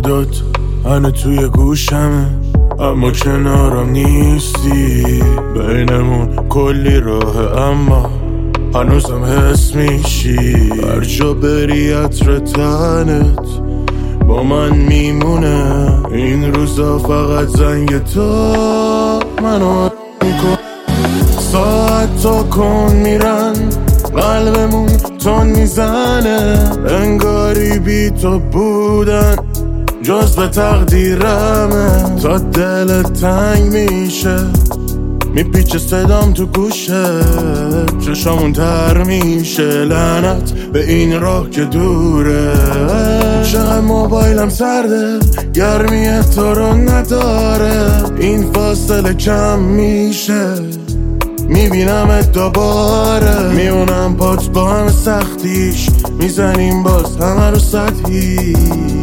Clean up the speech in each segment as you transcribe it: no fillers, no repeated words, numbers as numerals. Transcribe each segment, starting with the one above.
صدات هنه توی گوشمه، اما کنارم نیستی. بینمون کلی راه اما هنوزم حس میشی. هر جا بری عطر تنت با من میمونه. این روزا فقط زنگ تو منو میکن. ساعت تا کن میرن قلبمون تون میزنه. انگاری بی تو بودن جز به تقدیرمه. تا دلت تنگ میشه میپیچه صدام تو گوشه. چشامون تر میشه لعنت به این راه که دوره. چقدر موبایلم سرده گرمی تو رو نداره. این فاصله کم میشه میبینمت دوباره. میونم پات با همه سختیش میزنیم باز همه رو سطحیش.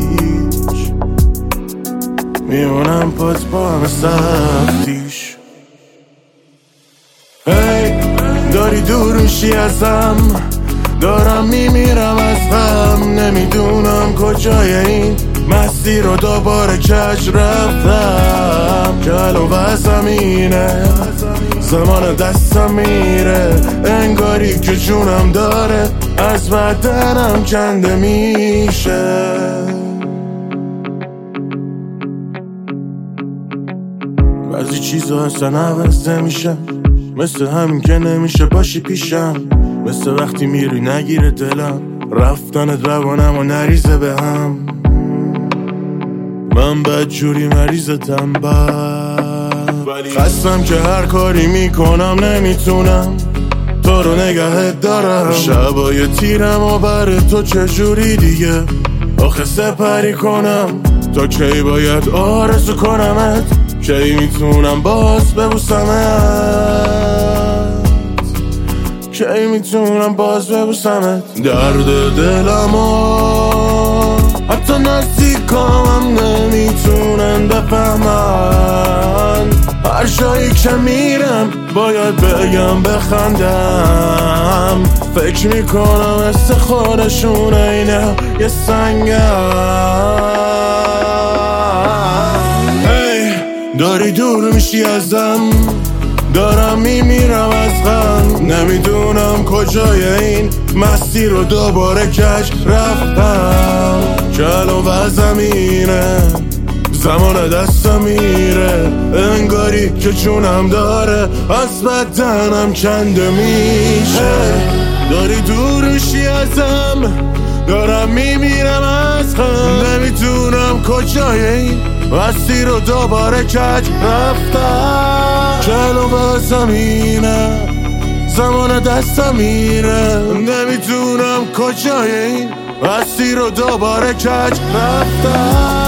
میونم پات با همه سختیش. هی داری دور میشی ازم، دارم میمیرم از غم. نمیدونم کجای این مسیر رو دوباره کج رفتم. کلو و زمینه زمان دستم میره. انگاری که جونم داره از بدنم کنده میشه. بعضی چیزا اصلا عوض نمیشه، مثل همین که نمیشه باشی پیشم. مثل وقتی میری نگیره دلم، رفتنت روانم و نریزه به هم. من بدجوری مریضتم خستم که هر کاری میکنم نمیتونم تو رو نگهت دارم. شبای تیرم و بر تو چجوری دیگه آخه سپری کنم. تا کی باید آرزو کنمت، کی میتونم باز ببوسمت، کی میتونم باز ببوسمت. درد دلمو حتی نزدیکام نمیتونن بفهمن. هر جایی که میرم باید بگم بخندم. فکر میکنم مثل خودشون اینه یه سنگم. داری دور میشی ازم، دارم میمیرم از غم. نمیدونم کجای این مسیر رو دوباره کج رفتم. کلو و زمینه زمان دستم میره. انگاری که جونم داره از بدنم کنده میشه. داری دور میشی ازم، دارم میمیرم از غم. نمیدونم کجای این مسیر رو دوباره کج رفتم. کلو و زمینه زمان دستم میره. نمیدونم کجای این مسیر رو دوباره کج رفتم.